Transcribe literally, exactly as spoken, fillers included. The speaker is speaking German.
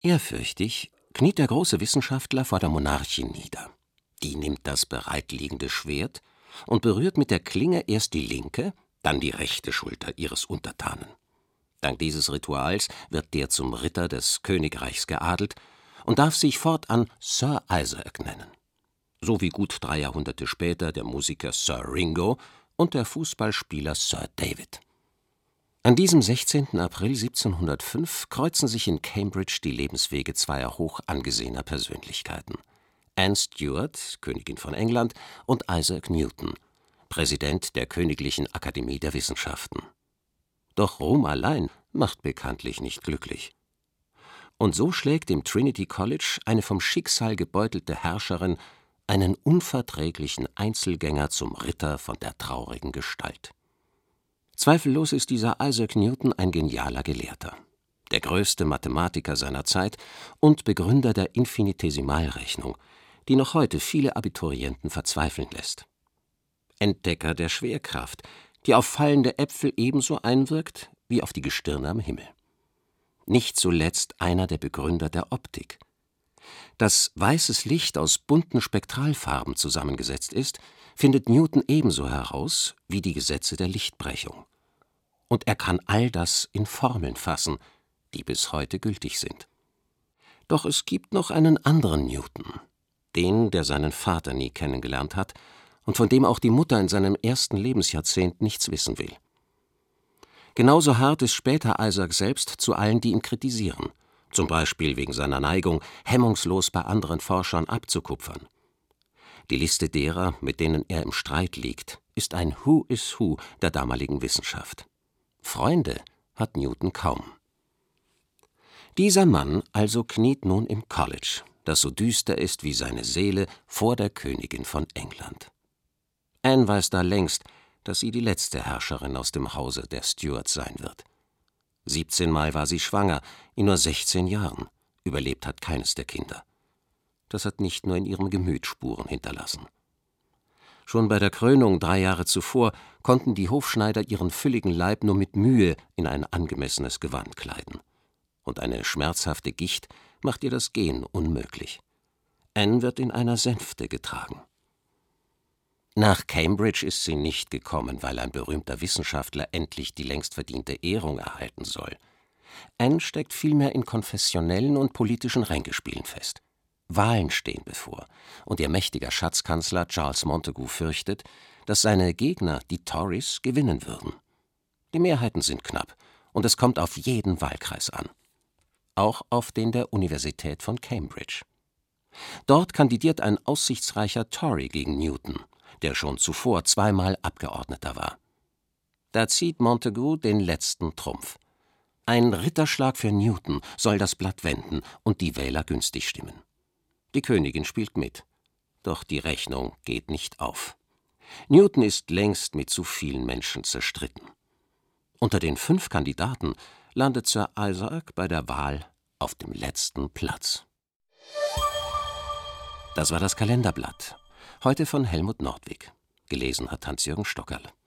Ehrfürchtig kniet der große Wissenschaftler vor der Monarchin nieder. Die nimmt das bereitliegende Schwert und berührt mit der Klinge erst die linke, dann die rechte Schulter ihres Untertanen. Dank dieses Rituals wird der zum Ritter des Königreichs geadelt und darf sich fortan Sir Isaac nennen. So wie gut drei Jahrhunderte später der Musiker Sir Ringo und der Fußballspieler Sir David. An diesem sechzehnten April siebzehnhundertfünf kreuzen sich in Cambridge die Lebenswege zweier hoch angesehener Persönlichkeiten: Anne Stuart, Königin von England, und Isaac Newton, Präsident der Königlichen Akademie der Wissenschaften. Doch Ruhm allein macht bekanntlich nicht glücklich. Und so schlägt im Trinity College eine vom Schicksal gebeutelte Herrscherin einen unverträglichen Einzelgänger zum Ritter von der traurigen Gestalt. Zweifellos ist dieser Isaac Newton ein genialer Gelehrter, der größte Mathematiker seiner Zeit und Begründer der Infinitesimalrechnung, die noch heute viele Abiturienten verzweifeln lässt. Entdecker der Schwerkraft, die auf fallende Äpfel ebenso einwirkt wie auf die Gestirne am Himmel. Nicht zuletzt einer der Begründer der Optik. Dass weißes Licht aus bunten Spektralfarben zusammengesetzt ist, findet Newton ebenso heraus wie die Gesetze der Lichtbrechung. Und er kann all das in Formeln fassen, die bis heute gültig sind. Doch es gibt noch einen anderen Newton, den, der seinen Vater nie kennengelernt hat und von dem auch die Mutter in seinem ersten Lebensjahrzehnt nichts wissen will. Genauso hart ist später Isaac selbst zu allen, die ihn kritisieren, zum Beispiel wegen seiner Neigung, hemmungslos bei anderen Forschern abzukupfern. Die Liste derer, mit denen er im Streit liegt, ist ein Who is Who der damaligen Wissenschaft. Freunde hat Newton kaum. Dieser Mann also kniet nun im College, das so düster ist wie seine Seele, vor der Königin von England. Anne weiß da längst, dass sie die letzte Herrscherin aus dem Hause der Stuarts sein wird. siebzehnmal war sie schwanger, in nur sechzehn Jahren. Überlebt hat keines der Kinder. Das hat nicht nur in ihrem Gemüt Spuren hinterlassen. Schon bei der Krönung drei Jahre zuvor konnten die Hofschneider ihren fülligen Leib nur mit Mühe in ein angemessenes Gewand kleiden. Und eine schmerzhafte Gicht macht ihr das Gehen unmöglich. Anne wird in einer Sänfte getragen. Nach Cambridge ist sie nicht gekommen, weil ein berühmter Wissenschaftler endlich die längst verdiente Ehrung erhalten soll. Anne steckt vielmehr in konfessionellen und politischen Ränkespielen fest. Wahlen stehen bevor, und ihr mächtiger Schatzkanzler Charles Montagu fürchtet, dass seine Gegner, die Tories, gewinnen würden. Die Mehrheiten sind knapp, und es kommt auf jeden Wahlkreis an. Auch auf den der Universität von Cambridge. Dort kandidiert ein aussichtsreicher Tory gegen Newton, der schon zuvor zweimal Abgeordneter war. Da zieht Montagu den letzten Trumpf. Ein Ritterschlag für Newton soll das Blatt wenden und die Wähler günstig stimmen. Die Königin spielt mit, doch die Rechnung geht nicht auf. Newton ist längst mit zu vielen Menschen zerstritten. Unter den fünf Kandidaten landet Sir Isaac bei der Wahl auf dem letzten Platz. Das war das Kalenderblatt, heute von Helmut Nordwig. Gelesen hat Hans-Jürgen Stockerl.